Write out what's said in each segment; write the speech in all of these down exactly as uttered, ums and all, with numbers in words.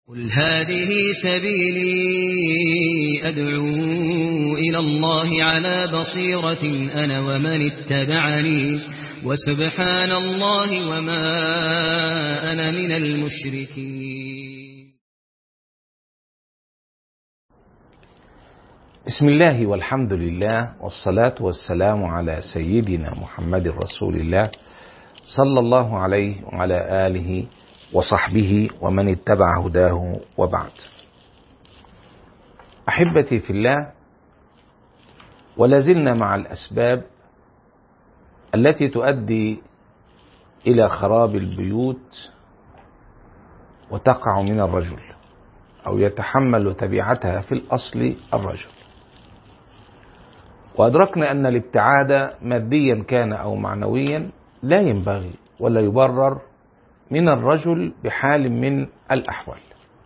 قل هذه سبيلي أدعو إلى الله على بصيرة أنا ومن اتبعني وسبحان الله وما أنا من المشركين. بسم الله والحمد لله والصلاة والسلام على سيدنا محمد رسول الله صلى الله عليه وعلى آله وصحبه ومن اتبع هداه وبعد. أحبتي في الله، ولازلنا مع الأسباب التي تؤدي إلى خراب البيوت وتقع من الرجل أو يتحمل تبعتها في الأصل الرجل. وأدركنا أن الابتعاد ماديا كان أو معنويا لا ينبغي ولا يبرر من الرجل بحال من الأحوال،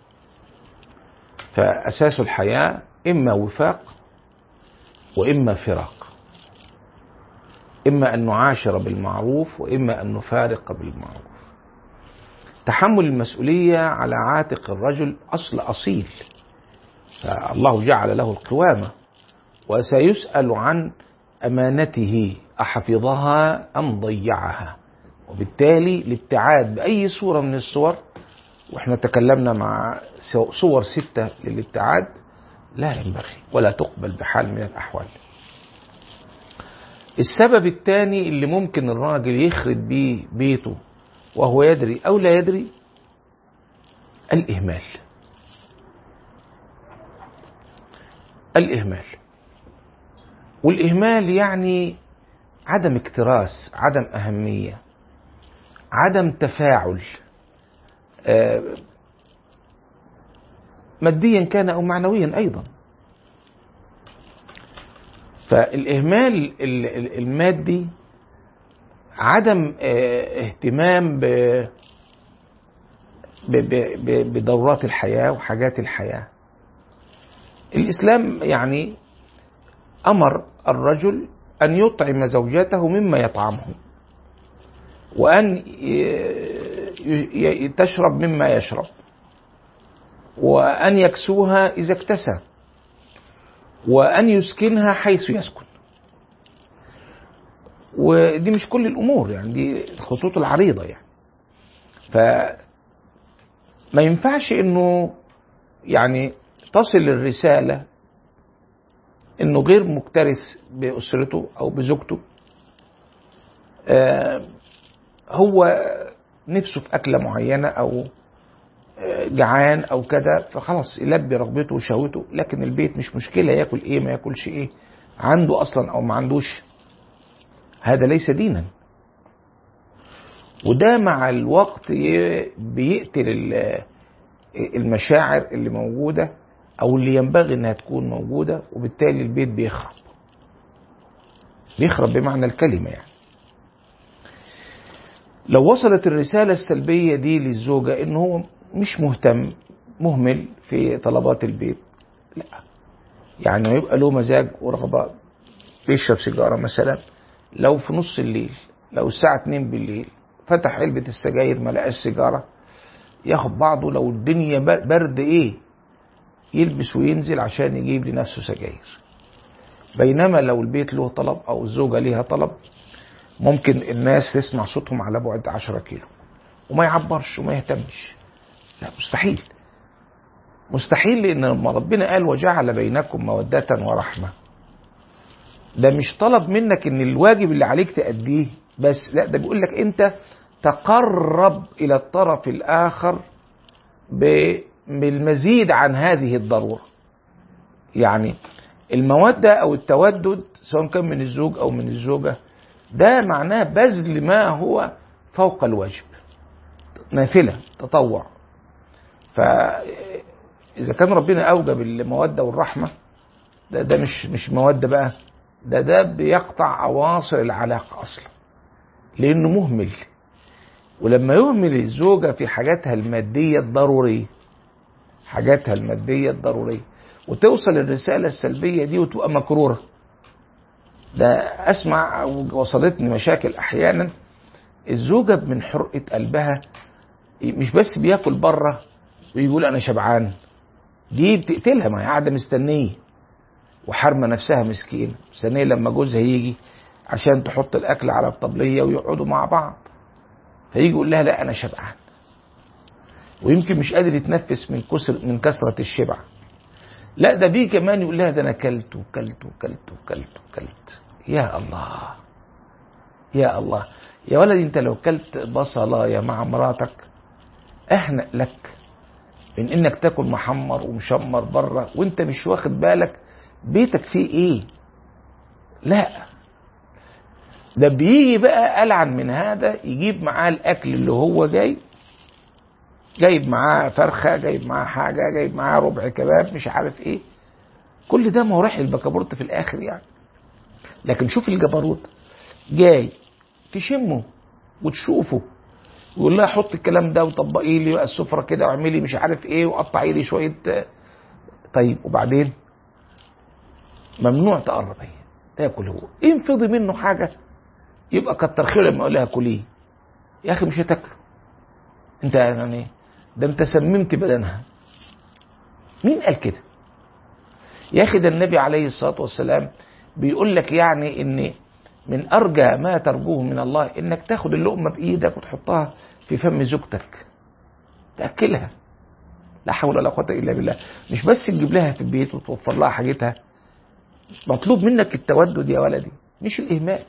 فأساس الحياة إما وفاق وإما فراق، إما أن نعاشر بالمعروف وإما أن نفارق بالمعروف. تحمل المسؤولية على عاتق الرجل أصل أصيل، فالله جعل له القوامة وسيسأل عن أمانته أحفظها أم ضيعها. وبالتالي الابتعاد بأي صورة من الصور، وإحنا تكلمنا مع صور ستة للابتعاد، لا ينبغي ولا تقبل بحال من الأحوال. السبب الثاني اللي ممكن الراجل يخرب بيه بيته وهو يدري أو لا يدري، الإهمال. الإهمال والإهمال يعني عدم اكتراث، عدم أهمية، عدم تفاعل ماديا كان أو معنويا أيضا. فالإهمال المادي عدم اهتمام بدورات الحياة وحاجات الحياة. الإسلام يعني أمر الرجل أن يطعم زوجته مما يطعمه، وأن تشرب مما يشرب، وأن يكسوها إذا اكتسى، وأن يسكنها حيث يسكن. ودي مش كل الأمور، يعني دي الخطوط العريضة يعني. فما ينفعش إنه يعني تصل الرسالة إنه غير مكترث بأسرته أو بزوجته، آه هو نفسه في أكلة معينة أو جعان أو كده، فخلاص يلبي رغبته وشهوته، لكن البيت مش مشكلة يأكل إيه ما يأكلش إيه، عنده أصلا أو ما عندوش. هذا ليس دينا، وده مع الوقت بيقتل المشاعر اللي موجودة أو اللي ينبغي أنها تكون موجودة، وبالتالي البيت بيخرب بيخرب بمعنى الكلمة. يعني لو وصلت الرسالة السلبية دي للزوجة إنه هو مش مهتم، مهمل في طلبات البيت، لا، يعني يبقى له مزاج ورغبة، بيشرب سيجارة مثلا، لو في نص الليل، لو الساعة اتنين بالليل فتح علبة السجاير ما لقاش سيجارة، ياخد بعضه لو الدنيا برد ايه يلبس وينزل عشان يجيب لنفسه سجاير. بينما لو البيت له طلب أو الزوجة ليها طلب، ممكن الناس تسمع صوتهم على بعد عشرة كيلو وما يعبرش وما يهتمش. لا، مستحيل مستحيل، لأن لما ربنا قال وجعل بينكم مودة ورحمة، ده مش طلب منك ان الواجب اللي عليك تأديه بس، لا، ده بيقول لك انت تقرب الى الطرف الآخر بالمزيد عن هذه الضرورة. يعني المودة أو التودد سواء كان من الزوج أو من الزوجة، ده معناه بذل ما هو فوق الواجب، نافلة، تطوع. فإذا كان ربنا أوجب المودة والرحمة، ده, ده مش مش مودة بقى، ده ده بيقطع أواصر العلاقة أصلا، لأنه مهمل. ولما يهمل الزوجة في حاجاتها المادية الضرورية حاجاتها المادية الضرورية وتوصل الرسالة السلبية دي وتبقى مكرورة. ده أسمع وصلتني مشاكل أحيانا الزوجة من حرقة قلبها مش بس بياكل بره ويقول انا شبعان، دي بتقتلها، ما هي قاعده مستنيه وحارمه نفسها مسكينه، مستنيه لما جوزها يجي عشان تحط الاكل على الطبليه ويقعدوا مع بعض، فيجي يقول لها لا انا شبعان، ويمكن مش قادر يتنفس من كسر من كثره الشبع. لا ده بيه كمان يقول لها ده انا كلت وكلت وكلت وكلت وكلت. يا الله يا الله يا ولدي، انت لو كلت بصلايه مع مراتك احنق لك من انك تاكل محمر ومشمر بره وانت مش واخد بالك بيتك فيه ايه. لا ده بيجي بقى ألعن من هذا، يجيب معاه الاكل اللي هو جاي جايب معاه فرخه، جايب معاه حاجه، جايب معاه ربع كباب، مش عارف ايه، كل ده ما هو رايح البكابورت في الاخر يعني. لكن شوف الجبروت جاي تشمه وتشوفه ويقول لها حط الكلام ده وطبقي لي بقى السفره كده واعملي مش عارف ايه وقطعي لي شويه. طيب وبعدين ممنوع تقرب، هي تاكل، هو انفضي منه حاجه يبقى كتر خير لما اقول لها كليه، يا اخي مش هتاكله انت يعني، ده انت سممت بدنها. مين قال كده يا اخي؟ ده النبي عليه الصلاه والسلام بيقول لك يعني ان من ارجى ما ترجوه من الله انك تاخد اللقمه بايدك وتحطها في فم زوجتك تاكلها. لا حول ولا قوه الا بالله. مش بس تجيب لها في البيت وتوفر لها حاجتها، مطلوب منك التودد يا ولدي، مش الاهمال.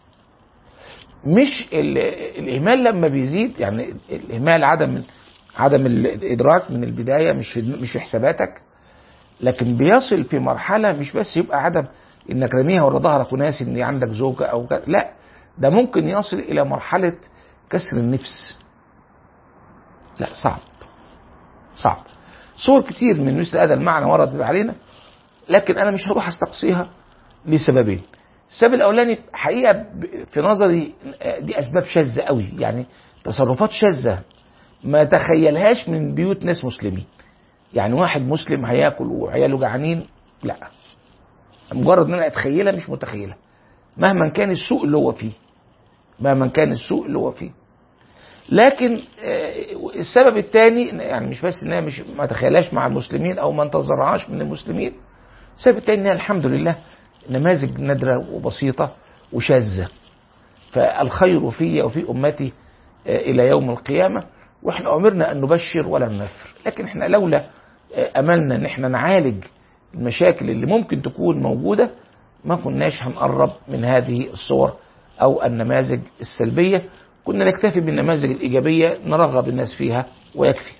مش الاهمال لما بيزيد يعني الاهمال عدم عدم الادراك من البدايه، مش مش في حساباتك، لكن بيصل في مرحله مش بس يبقى عدم انك رميها ورا ظهرك وناسي ان عندك زوجه او كده، لا ده ممكن يصل الى مرحله كسر النفس. لا صعب صعب. صور كتير من مثل هذا المعنى وردت علينا، لكن انا مش هروح استقصيها لسببين. السبب الاولاني حقيقه في نظري دي اسباب شاذه قوي، يعني تصرفات شاذه ما تخيلهاش من بيوت ناس مسلمين. يعني واحد مسلم هياكل وعياله جعانين، لا، مجرد ان انا اتخيلها مش متخيلها مهما كان السوء اللي هو فيه، مهما كان السوء اللي هو فيه. لكن السبب الثاني يعني مش بس انها مش ما تخيلهاش مع المسلمين او ما انتظرهاش من المسلمين، السبب الثاني انها الحمد لله نماذج نادره وبسيطه وشاذه. فالخير في وفي امتي الى يوم القيامه، واحنا امرنا ان نبشر ولا ننفر. لكن احنا لولا املنا ان احنا نعالج المشاكل اللي ممكن تكون موجوده ما كناش هنقرب من هذه الصور او النماذج السلبيه، كنا نكتفي بالنماذج الايجابيه نرغب الناس فيها ويكفي.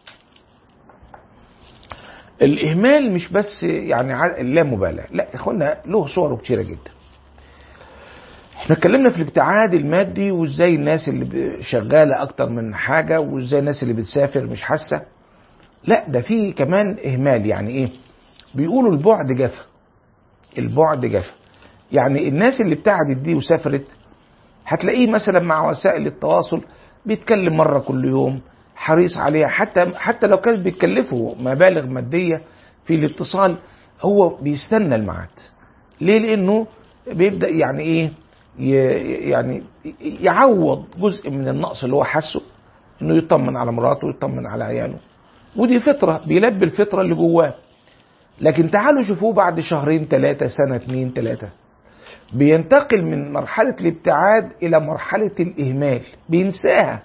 الاهمال مش بس يعني لا مبالاه، لا يا اخوانا له صور كتيره جدا. احنا اتكلمنا في الابتعاد المادي وازاي الناس اللي شغاله اكتر من حاجه وازاي الناس اللي بتسافر مش حاسه، لا ده في كمان اهمال. يعني ايه؟ بيقولوا البعد جفا. البعد جفا يعني الناس اللي ابتعدت دي وسافرت هتلاقيه مثلا مع وسائل التواصل بيتكلم مره كل يوم، حريص عليها، حتى حتى لو كان بيتكلفوا مبالغ ماديه في الاتصال هو بيستنى الميعاد. ليه؟ لانه بيبدا يعني ايه يعني يعوض جزء من النقص اللي هو حاسه، انه يطمن على مراته ويطمن على عياله، ودي فطره بيلبي الفطره اللي جواه. لكن تعالوا شوفوه بعد شهرين ثلاثه، سنه اتنين ثلاثه، بينتقل من مرحله الابتعاد الى مرحله الاهمال، بينساها،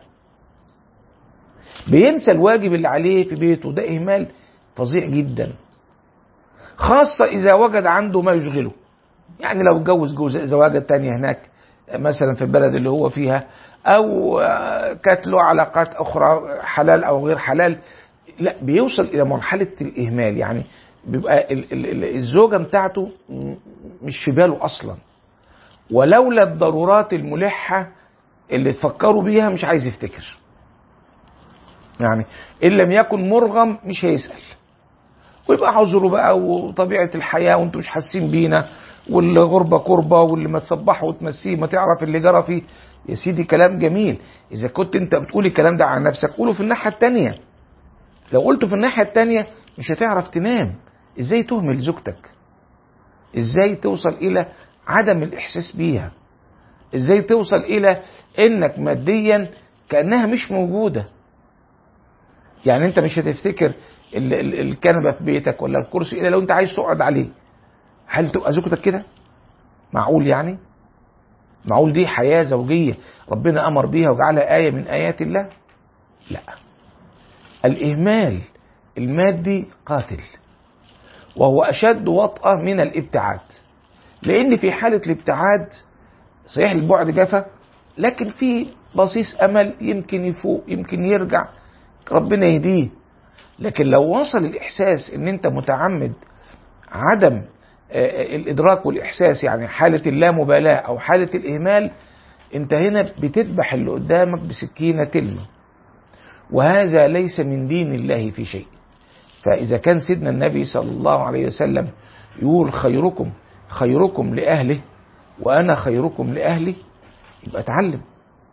بينسى الواجب اللي عليه في بيته. ده اهمال فظيع جدا، خاصه اذا وجد عنده ما يشغله. يعني لو اتجوز جوز زواجة تانية هناك مثلا في البلد اللي هو فيها، او كانت له علاقات اخرى حلال او غير حلال، لا بيوصل الى مرحلة الاهمال. يعني بيبقى الزوجة بتاعته مش في باله اصلا، ولولا الضرورات الملحة اللي تفكروا بيها مش عايز يفتكر. يعني ان لم يكن مرغم مش هيسأل، ويبقى عذره بقى وطبيعة الحياة وانتم مش حاسين بينا والغربة قربة واللي ما تصبحه وتمسيه ما تعرف اللي جرى فيه. يا سيدي كلام جميل، اذا كنت انت بتقول الكلام ده عن نفسك قوله في الناحية التانية. لو قلته في الناحية التانية مش هتعرف تنام. ازاي تهمل زوجتك؟ ازاي توصل الى عدم الاحساس بيها؟ ازاي توصل الى انك ماديا كأنها مش موجودة؟ يعني انت مش هتفتكر ال ال الكنبه في بيتك ولا الكرسي الا لو انت عايز تقعد عليه. هل تبقى زوجتك كده؟ معقول يعني؟ معقول دي حياه زوجيه ربنا امر بيها وجعلها ايه من ايات الله؟ لا. الاهمال المادي قاتل، وهو اشد وطأة من الابتعاد. لان في حاله الابتعاد صحيح البعد جفا، لكن في بصيص امل، يمكن يفوق يمكن يرجع، ربنا يهديه. لكن لو وصل الاحساس ان انت متعمد عدم الادراك والاحساس، يعني حاله اللامبالاه او حاله الاهمال، انت هنا بتذبح اللي قدامك بسكينه تلمه، وهذا ليس من دين الله في شيء. فاذا كان سيدنا النبي صلى الله عليه وسلم يقول خيركم خيركم لاهله وانا خيركم لاهلي، يبقى اتعلم.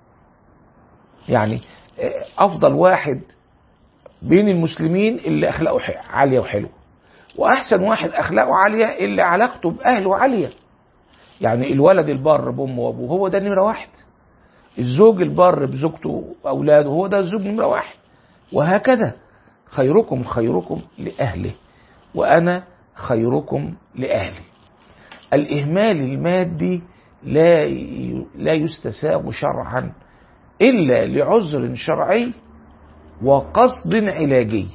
يعني افضل واحد بين المسلمين اللي اخلاقه عاليه وحلوه، واحسن واحد اخلاقه عاليه اللي علاقته باهله عاليه. يعني الولد البر بامه وابوه هو ده نمره واحد، الزوج البر بزوجته واولاده هو ده الزوج نمره واحد، وهكذا. خيركم خيركم لاهله وانا خيركم لاهلي. الاهمال المادي لا لا يستساغ شرعا الا لعذر شرعي وقصد علاجي.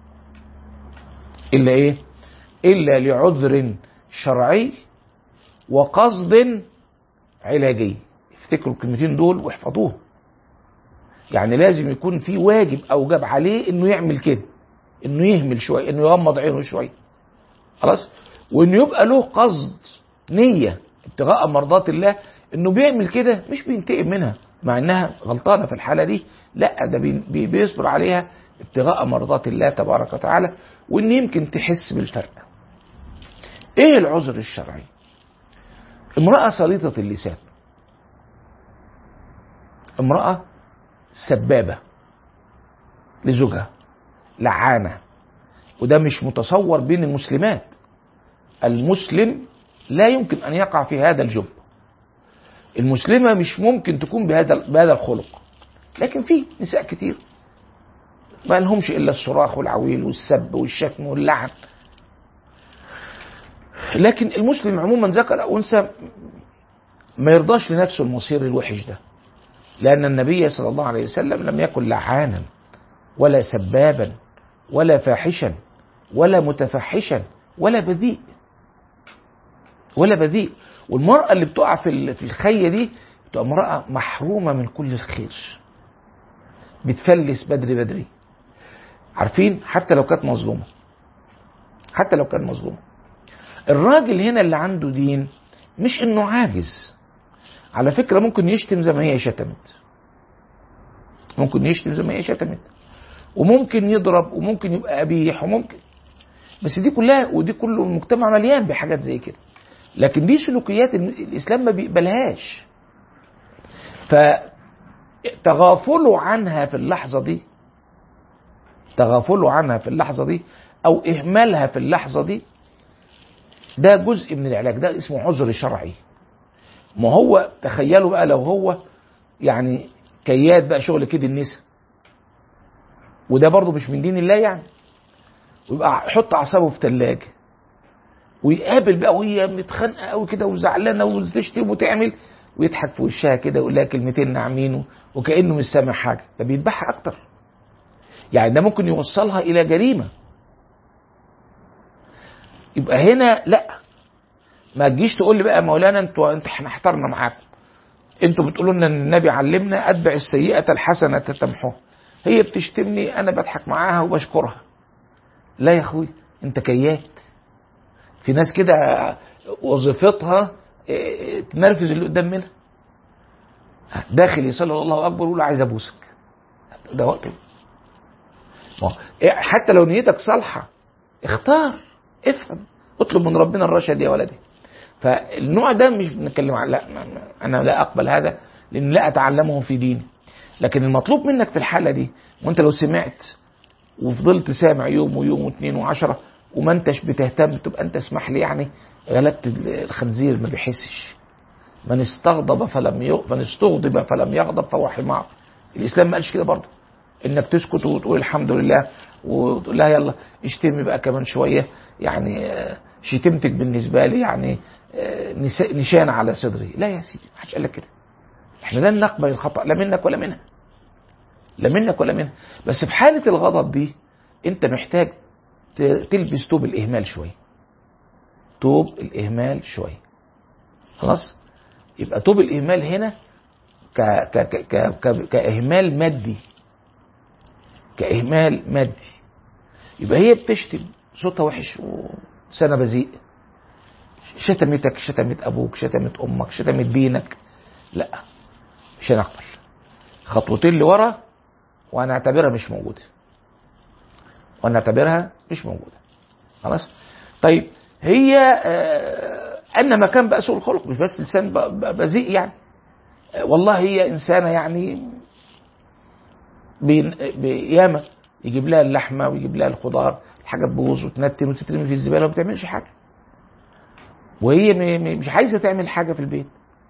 الا ايه؟ الا لعذر شرعي وقصد علاجي. افتكروا الكلمتين دول واحفظوهم. يعني لازم يكون في واجب اوجب عليه انه يعمل كده، انه يهمل شويه، انه يغمض عينه شويه، خلاص، وانه يبقى له قصد نيه ابتغاء مرضات الله، انه بيعمل كده مش بينتقم منها مع انها غلطانه في الحاله دي، لا، ده بي بيصبر عليها ابتغاء مرضات الله تبارك وتعالى، وان يمكن تحس بالفرق. ايه العذر الشرعي؟ امرأة سليطة اللسان، امرأة سبابة لزوجها، لعانة، وده مش متصور بين المسلمات. المسلم لا يمكن ان يقع في هذا الجب، المسلمة مش ممكن تكون بهذا بهذا الخلق. لكن في نساء كتير ما لهمش الا الصراخ والعويل والسب والشتم واللعن. لكن المسلم عموما ذكر او انثى ما يرضاش لنفسه المصير الوحش ده، لان النبي صلى الله عليه وسلم لم يكن لعانا ولا سبابا ولا فاحشا ولا متفحشا ولا بذيء ولا بذيء. والمرأة اللي بتقع في في الخية دي بتبقى امرأة محرومة من كل الخير، بتفلس بدري بدري. عارفين؟ حتى لو كانت مظلومة، حتى لو كان مظلومة. الراجل هنا اللي عنده دين مش انه عاجز، على فكرة ممكن يشتم زي ما هي شتمت، ممكن يشتم زي ما هي شتمت، وممكن يضرب، وممكن يبقى قبيح، وممكن، بس دي كلها، ودي كله المجتمع مليان بحاجات زي كده. لكن دي سلوكيات الإسلام ما بيقبلهاش. فتغافلوا عنها في اللحظة دي، تغافلوا عنها في اللحظة دي أو إهمالها في اللحظة دي، ده جزء من العلاج، ده اسمه عذر شرعي. ما هو تخيلوا بقى لو هو يعني كياد بقى شغل كده النساء، وده برضو مش من دين الله يعني، ويبقى يحط أعصابه في ثلاجة ويقابل بقى وهي متخانقه قوي كده وزعلانه وتشتم وتعمل، ويضحك في وشها كده ويقول لها كلمتين ناعمين وكانه مش سامع حاجه، ده بيذبحها اكتر. يعني ده ممكن يوصلها الى جريمه. يبقى هنا لا، ما تجيش تقول لي بقى مولانا انتوا انت احنا احترنا معاكم، انتوا بتقولوا لنا ان النبي علمنا اتبع السيئه الحسنه تمحوها، هي بتشتمني انا بضحك معاها وبشكرها. لا يا اخوي، انت كيات. في ناس كده وظيفتها تنرفز اللي قدام منها، داخل يصلي الله اكبر ويقول عايز ابوسك، ده وقته. حتى لو نيتك صالحه اختار، افهم، اطلب من ربنا الرشد يا ولدي. فالنوع ده مش بنتكلم عن، لا انا لا اقبل هذا لان لا اتعلمه في ديني. لكن المطلوب منك في الحاله دي، وانت لو سمعت وفضلت سامع يوم ويوم واثنين وعشرة وما انتش بتهتم، تبقى انت اسمح لي يعني غلبت الخنزير ما بيحسش. من استغضب فلم ي... من استغضب فلم يغضب فهو حمار. الاسلام ما قالش كده برضه. انك تسكت وتقول الحمد لله وتقول لها يلا اشتمي بقى كمان شوية، يعني شتمتك بالنسبة لي يعني نشان على صدري. لا يا سيدي، محدش قال لك كده. احنا لن نقبل الخطأ لا منك ولا منها، لا منك ولا منها. بس في حالة الغضب دي انت محتاج تلبس توب الإهمال شوية، توب الإهمال شوية. خلاص؟ يبقى توب الإهمال هنا ك ك ك ك كإهمال مادي، كإهمال مادي. يبقى هي بتشتم صوتها وحش وسنة بذيء، شتمتك، شتمت أبوك، شتمت أمك، شتمت دينك، لا مش هنقبل. خطوتين لورا وهنعتبرها مش موجودة، وهنعتبرها مش موجودة. خلاص؟ طيب هي آه أن مكان بقى سوء الخلق، مش بس لسان بذيء يعني، آه والله هي إنسانة يعني بياما يجيب لها اللحمة ويجيب لها الخضار، الحاجة تبوظ وتنتن وتترمي في الزبالة وما بتعملش حاجة، وهي مش عايزة تعمل حاجة في البيت،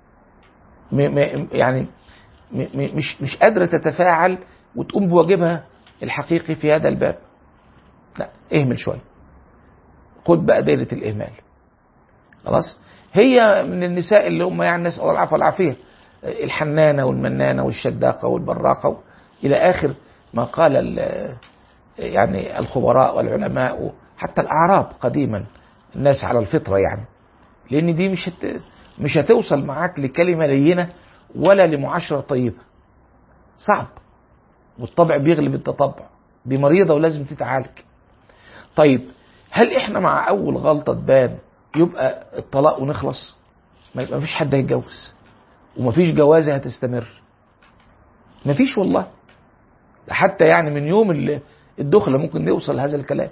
يعني مش مش قادرة تتفاعل وتقوم بواجبها الحقيقي في هذا الباب. لا، اهمل شوية، خد بقى دايرة الإهمال. خلاص؟ هي من النساء اللي هم يعني نسأل الله العافية والعافية، الحنانة والمنانة والشداقة والبراقة إلى آخر ما قال يعني الخبراء والعلماء، حتى الأعراب قديما، الناس على الفطرة يعني، لأن دي مش هت... مش هتوصل معاك لكلمة لينة ولا لمعاشرة طيبة، صعب، والطبع بيغلب التطبع، دي مريضة ولازم تتعالج. طيب هل احنا مع أول غلطة تبان يبقى الطلاق ونخلص؟ ما يبقى مفيش حد هيتجوز ومفيش جوازة هتستمر، مفيش والله. حتى يعني من يوم الدخلة ممكن نوصل لهذا الكلام،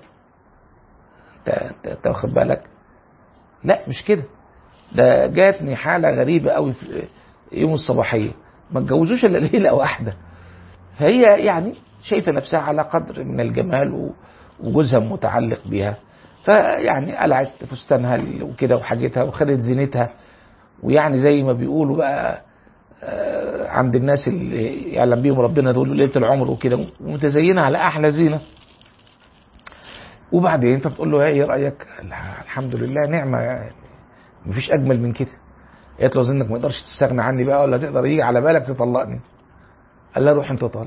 انت واخد بالك؟ لا مش كده. ده جاتني حالة غريبة قوي في يوم الصباحية، ما اتجوزوش الا ليلة واحدة، فهي يعني شايفة نفسها على قدر من الجمال وجوزها متعلق بيها، فيعني قلعت فستانها وكده وحاجتها وخدت زينتها، ويعني زي ما بيقولوا بقى عند الناس اللي يعلم بيهم ربنا دول ليلة العمر وكده، ومتزينة على أحلى زينة. وبعدين فبتقول له ايه رأيك؟ الحمد لله نعمة يعني، مفيش أجمل من كده. قالت له أظنك ما تقدرش تستغنى عني بقى، ولا تقدر يجي على بالك تطلقني. قال لها روح أنت طالق.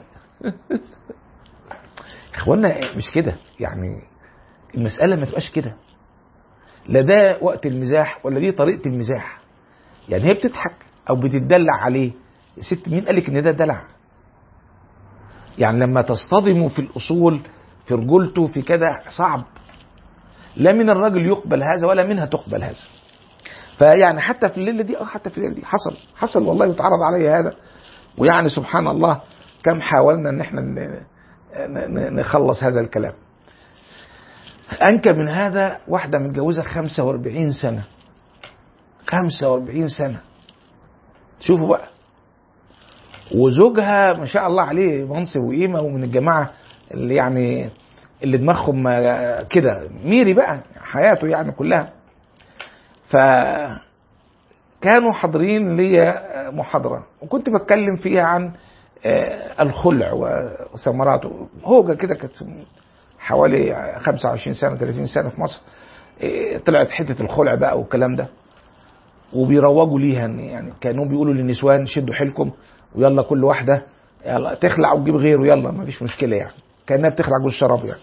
إخوانا مش كده يعني، المسألة ما تبقاش كده، لا ده وقت المزاح ولا دي طريقة المزاح. يعني هي بتضحك أو بتدلع عليه، ست مين قالك إن ده دلع؟ يعني لما تصطدموا في الأصول، في رجولته، في كده، صعب، لا من الرجل يقبل هذا ولا منها تقبل هذا. فيعني حتى في الليلة دي، اه حتى في الليلة دي حصل حصل والله، وتعرض علي هذا، ويعني سبحان الله كم حاولنا ان احنا نخلص هذا الكلام. أنكى من هذا واحدة متجوزة خمسة واربعين سنة، خمسة واربعين سنة، شوفوا بقى، وزوجها ما شاء الله عليه منصب وقيمة، ومن الجماعة اللي يعني اللي دماغهم كده ميري بقى حياته يعني كلها. فكانوا حاضرين لي محاضرة وكنت بتكلم فيها عن الخلع وثمراته. هوجة كده كانت حوالي خمسة وعشرين سنة ثلاثين سنة في مصر، طلعت حتة الخلع بقى والكلام ده، وبيروجوا ليها يعني، كانوا بيقولوا للنسوان شدوا حيلكم ويلا كل واحدة يلا تخلع وتجيب غيره، يلا ما فيش مشكلة يعني، كأنها بتخلع جوز الشراب يعني.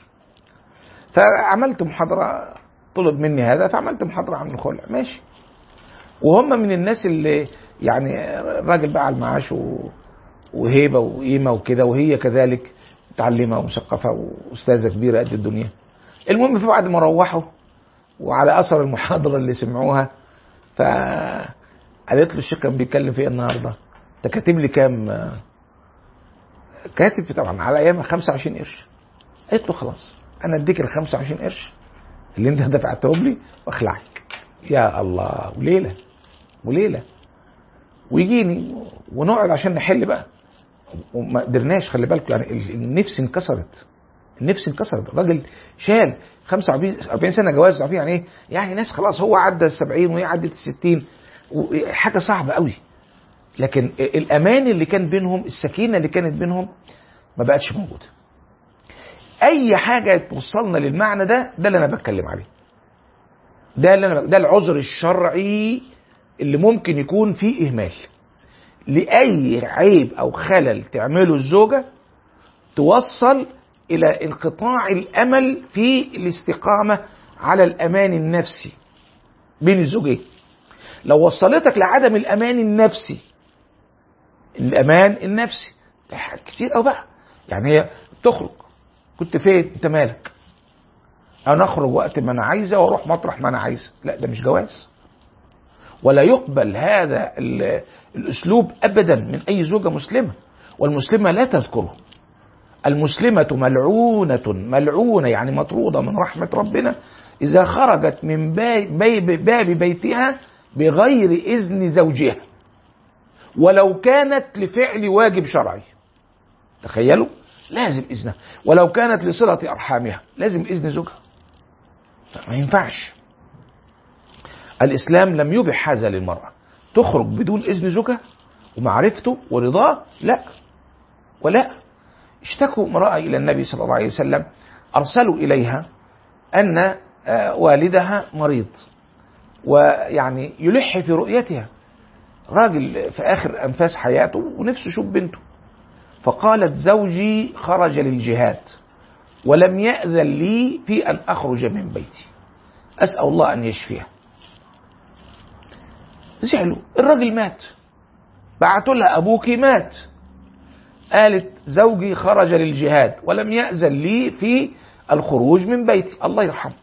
فعملت محاضرة، طلب مني هذا، فعملت محاضرة عن الخلع، ماشي. وهم من الناس اللي يعني الراجل بقى على المعاش وهيبة وقيمة وكده، وهي كذلك متعلمة ومثقفة وأستاذة كبيرة قد الدنيا. المهم في بعد ما روحوا وعلى أثر المحاضرة اللي سمعوها، فقالت له الشيخ كان بيتكلم في النهارده، انت كاتب لي كام؟ كاتب طبعا على ايامها خمسة وعشرين قرش. قالت له خلاص انا اديك ال خمسة وعشرين قرش اللي انت دفعتهم لي واخلعك. يا الله، وليله وليله ويجيني ونقعد عشان نحل بقى، وما قدرناش. خلي بالكم يعني النفس انكسرت، النفس انكسرت. الراجل شال خمسة واربعين سنه جواز، عارفين يعني ايه؟ يعني ناس خلاص هو عدى السبعين وهي عدت الستين، حاجه صعبه قوي. لكن الامان اللي كان بينهم، السكينه اللي كانت بينهم، ما بقتش موجودة. اي حاجة توصلنا للمعنى ده ده اللي انا بتكلم عليه، ده اللي انا ب... ده العذر الشرعي اللي ممكن يكون فيه اهمال لاي عيب او خلل تعمله الزوجة توصل الى انقطاع الامل في الاستقامة على الامان النفسي بين الزوجين. لو وصلتك لعدم الامان النفسي، الامان النفسي ده كتير قوي بقى، يعني هي تخرج، كنت فين؟ انت مالك؟ انا اخرج وقت ما انا عايزه واروح مطرح ما انا عايزه. لا، ده مش جواز، ولا يقبل هذا الاسلوب ابدا من اي زوجة مسلمة، والمسلمة لا تذكره. المسلمة ملعونة ملعونة يعني مطرودة من رحمة ربنا إذا خرجت من باب بيتها بغير إذن زوجها، ولو كانت لفعل واجب شرعي. تخيلوا، لازم إذنها. ولو كانت لصلة أرحامها لازم إذن زوجها، ما ينفعش. الإسلام لم يبح هذا للمرأة، تخرج بدون إذن زوجها ومعرفته ورضاه، لا ولا. اشتكوا امرأة إلى النبي صلى الله عليه وسلم، أرسلوا إليها أن والدها مريض ويعني يلح في رؤيتها، راجل في آخر أنفاس حياته ونفسه يشوف بنته. فقالت: زوجي خرج للجهاد ولم يأذن لي في أن أخرج من بيتي، أسأل الله أن يشفيها. زعلوا، الراجل مات، بعتوا لها: أبوك مات. قالت: زوجي خرج للجهاد ولم يأذن لي في الخروج من بيتي، الله يرحمه.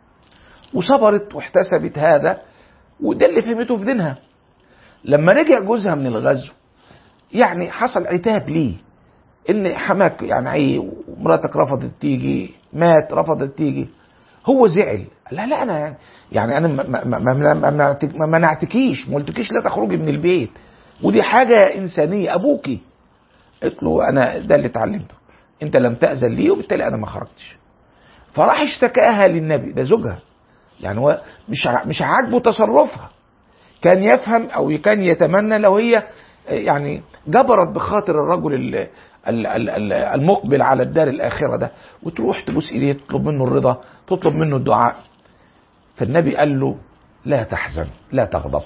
وصبرت واحتسبت هذا، وده اللي فهمته في دينها. لما رجع جوزها من الغزو، يعني حصل عتاب ليه، ان حماك يعني ايه، ومراتك رفضت تيجي، مات رفضت تيجي. هو زعل، لا لا انا يعني, يعني انا ما, ما, ما, ما, ما منعتكيش، ما قلتكيش لا تخرجي من البيت، ودي حاجة إنسانية، أبوكي. قلت له: أنا ده اللي اتعلمته، أنت لم تأذن لي وبالتالي أنا ما خرجتش. فراح اشتكاها للنبي، ده زوجها، يعني هو مش مش عاجبه تصرفها. كان يفهم أو كان يتمنى لو هي يعني جبرت بخاطر الرجل المقبل على الدار الآخرة ده، وتروح تبوس إيديه، تطلب منه الرضا، تطلب منه الدعاء. فالنبي قال له: لا تحزن، لا تغضب،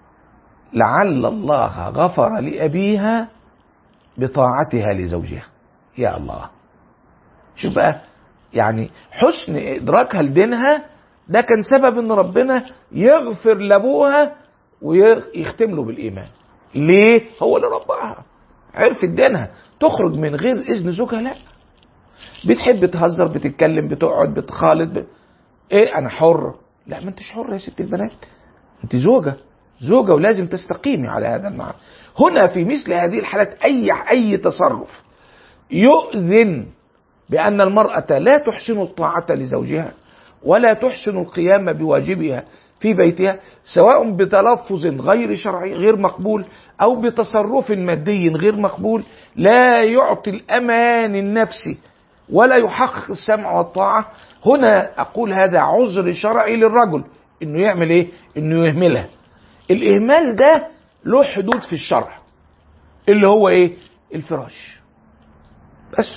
لعل الله غفر لأبيها بطاعتها لزوجها. يا الله، شوف بقى، يعني حسن إدراكها لدينها ده كان سبب ان ربنا يغفر لابوها ويختم له بالإيمان. ليه؟ هو اللي رباها، عرفت دينها. تخرج من غير إذن زوجها؟ لا. بتحب تهزر، بتتكلم، بتقعد، بتخالط ب... ايه انا حر؟ لا، ما انتش حر يا ست البنات، انت زوجة زوجة ولازم تستقيمي على هذا المعنى. هنا في مثل هذه الحالات اي اي تصرف يؤذن بأن المرأة لا تحسن الطاعة لزوجها ولا تحسن القيام بواجبها في بيتها، سواء بتلفظ غير شرعي غير مقبول أو بتصرف مادي غير مقبول، لا يعطي الأمان النفسي ولا يحقق السمع والطاعة. هنا أقول هذا عذر شرعي للرجل إنه يعمل إيه؟ إنه يهملها. الإهمال ده له حدود في الشرع، اللي هو إيه؟ الفراش بس.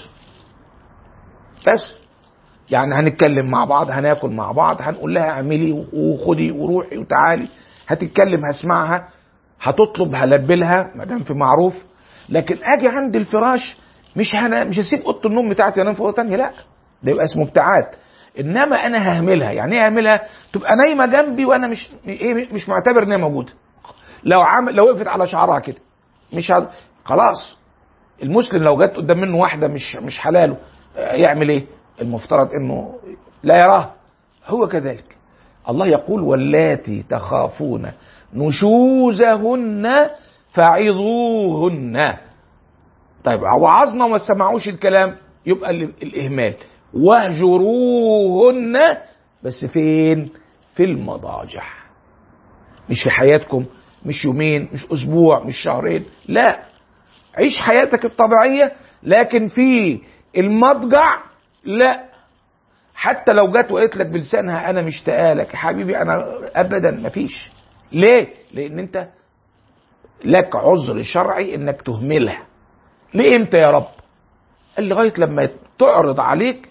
بس يعني هنتكلم مع بعض، هناكل مع بعض، هنقول لها اعملي وخدي وروحي وتعالي، هتتكلم هسمعها، هتطلب هلبلها ما دام في معروف. لكن اجي عند الفراش مش هنا مش هسيب اوضه النوم بتاعتي انام في اوضه ثانيه، لا، ده يبقى اسمه ابتعاد. انما انا ههملها. يعني ايه ههملها؟ تبقى نايمه جنبي وانا مش ايه مش معتبر انها موجوده. لو عمل لو وقفت على شعرها كده مش ه... خلاص. المسلم لو جت قدام منه واحده مش مش حلاله يعمل ايه؟ المفترض انه لا يراه. هو كذلك الله يقول: واللاتي تخافون نشوزهن فعظوهن. طيب وعظنا وما سمعوش الكلام، يبقى الإهمال. واهجروهن، بس فين؟ في المضاجع، مش في حياتكم، مش يومين، مش أسبوع، مش شهرين، لا، عيش حياتك الطبيعية، لكن في المضجع لا. حتى لو جت وقالت لك بلسانها انا مشتاقه لك يا حبيبي، انا ابدا مفيش. ليه؟ لان انت لك عذر شرعي انك تهملها. لامتى يا رب؟ قال لغاية لما تعرض عليك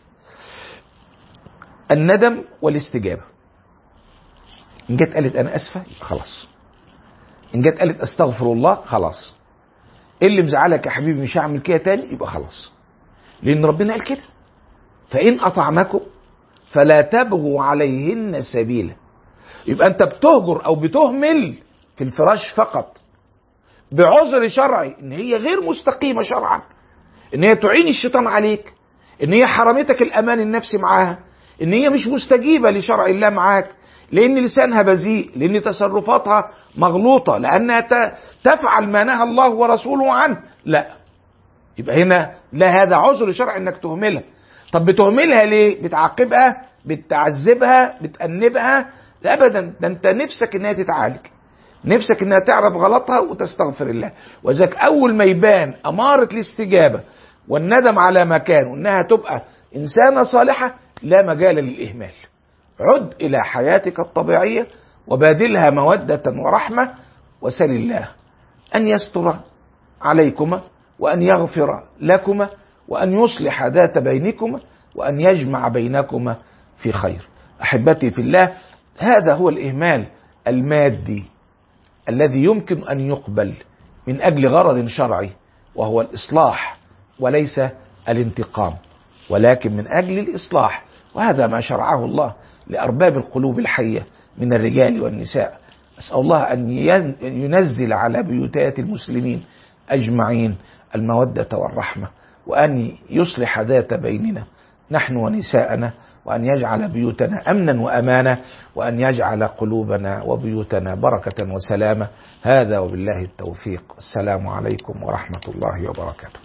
الندم والاستجابة. إن جت قالت أنا أسفة خلاص، إن جت قالت أستغفر الله خلاص، إيه اللي مزعلك يا حبيبي مش هعمل كده تاني يبقى خلاص، لأن ربنا قال كده فإن أطعمكم فلا تبغوا عليهن سبيلا. يبقى أنت بتهجر أو بتهمل في الفراش فقط بعذر شرعي إن هي غير مستقيمة شرعا، إن هي تعين الشيطان عليك، إن هي حرمتك الأمان النفسي معاها، إن هي مش مستجيبة لشرع الله معاك، لأن لسانها بذيء، لأن تصرفاتها مغلوطة، لأنها تفعل ما نهى الله ورسوله عنه. لا، يبقى هنا لا، هذا عذر شرعي إنك تهملها. طب بتهملها ليه؟ بتعاقبها، بتعذبها، بتأنبها؟ لا أبدا، ده أنت نفسك إنها تتعالج، نفسك إنها تعرف غلطها وتستغفر الله. وذلك أول ما يبان أمارة الاستجابة والندم على ما كان وإنها تبقى إنسانة صالحة لا مجال للإهمال. عد إلى حياتك الطبيعية وبادلها مودة ورحمة، وسل الله أن يستر عليكما وأن يغفر لكما وأن يصلح ذات بينكما وأن يجمع بينكما في خير. أحبتي في الله، هذا هو الإهمال المادي الذي يمكن أن يقبل من أجل غرض شرعي، وهو الإصلاح وليس الانتقام، ولكن من أجل الإصلاح. وهذا ما شرعه الله لأرباب القلوب الحية من الرجال والنساء. أسأل الله أن ينزل على بيوتات المسلمين أجمعين المودة والرحمة، وأن يصلح ذات بيننا نحن ونساءنا، وأن يجعل بيوتنا أمنا وأمانا، وأن يجعل قلوبنا وبيوتنا بركة وسلامة. هذا وبالله التوفيق. السلام عليكم ورحمة الله وبركاته.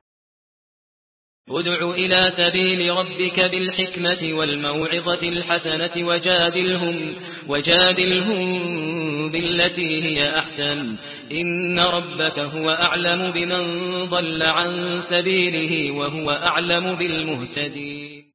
ادع إلى سبيل ربك بالحكمة والموعظة الحسنة وجادلهم, وجادلهم بالتي هي أحسن، إن ربك هو أعلم بمن ضل عن سبيله وهو أعلم بالمهتدين.